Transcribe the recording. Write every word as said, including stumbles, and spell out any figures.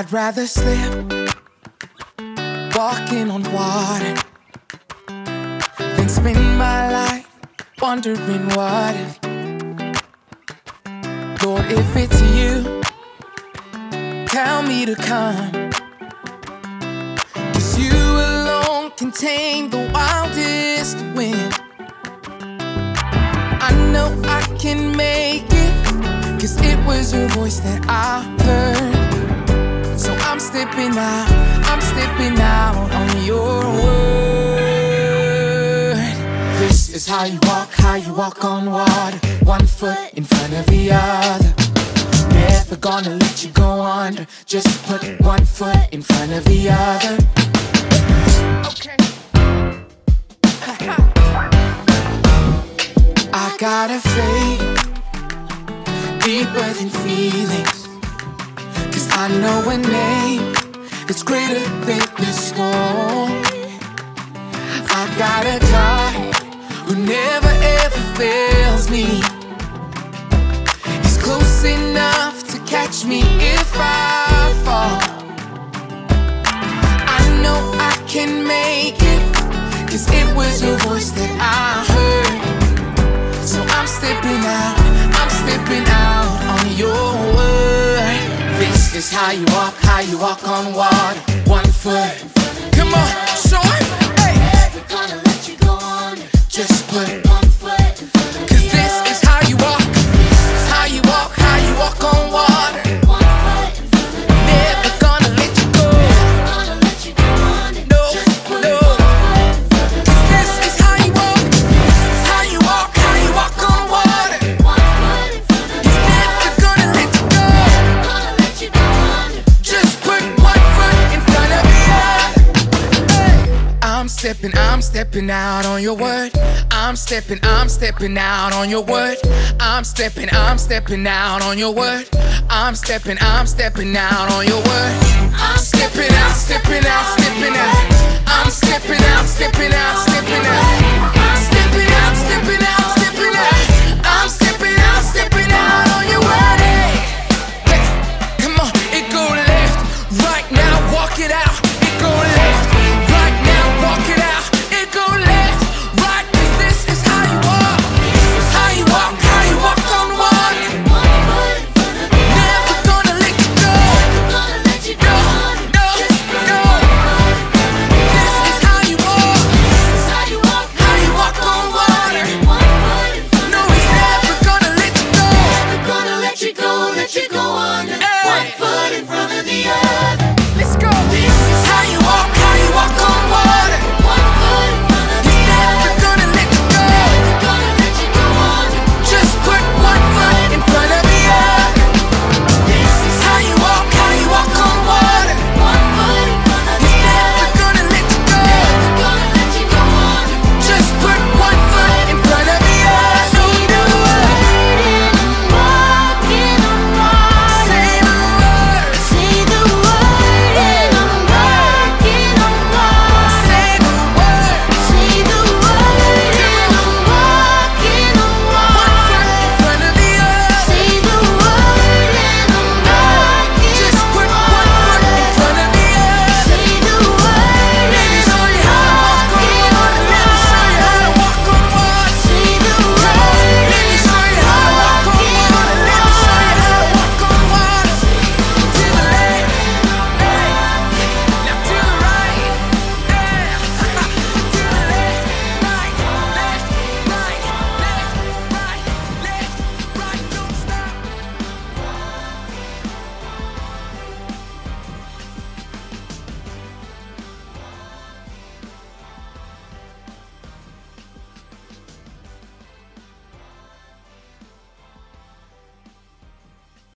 I'd rather slip walking on water than spend my life wondering what if. Lord, if it's you, tell me to come, 'cause you alone can tame the wildest wind. I know I can make it, 'cause it was your voice that I heard. So I'm stepping out, I'm stepping out on your word. This is how you walk, how you walk on water, one foot in front of the other. Never gonna let you go under, just put one foot in front of the other. Okay. I got a faith deeper than feelings, 'cause I know a name that's greater than the storm. I got a God who never ever fails me. He's close enough to catch me if I fall. I know I can make it, 'cause it was your voice that I heard. So I'm stepping out, I'm stepping out on your word. This is how you walk, how you walk on water, one foot. Come on, show it. Hey, never gonna let you go on. Just put one foot in front of the other. 'Cause this is how you walk, this is how you walk, how you walk on water. One foot in front of the other. Never gonna let you go, never gonna let you go on. No, just put no. One foot in front of the other. 'Cause this is how you walk, this is how you walk, how you walk on water. One foot in front of the other. He's never gonna let you go, never gonna let you go on. Just put one foot in front of the other. Hey. I'm stepping, I'm stepping out on your word. I'm stepping, I'm stepping out on your word. I'm stepping, I'm stepping out on your word. I'm stepping, I'm stepping out on your word. I'm stepping out, stepping out, stepping out.